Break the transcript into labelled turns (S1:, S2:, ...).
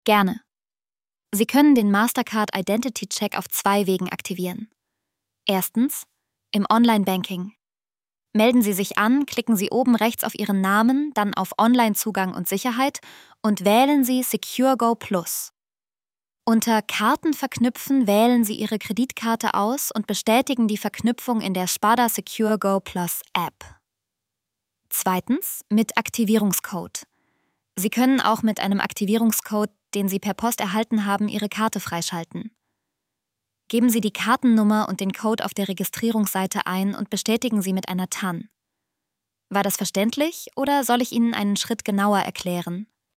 S1: Gerne. Sie können den Mastercard Identity Check auf 2 Wegen aktivieren. Erstens, im Online-Banking. Melden Sie sich an, klicken Sie oben rechts auf Ihren Namen, dann auf Online-Zugang und Sicherheit und wählen Sie SecureGo Plus. Unter Karten verknüpfen wählen Sie Ihre Kreditkarte aus und bestätigen die Verknüpfung in der Spada SecureGo Plus App. Zweitens, mit Aktivierungscode. Sie können auch mit einem Aktivierungscode, den Sie per Post erhalten haben, Ihre Karte freischalten. Geben Sie die Kartennummer und den Code auf der Registrierungsseite ein und bestätigen Sie mit einer TAN. War das verständlich oder soll ich Ihnen einen Schritt genauer erklären?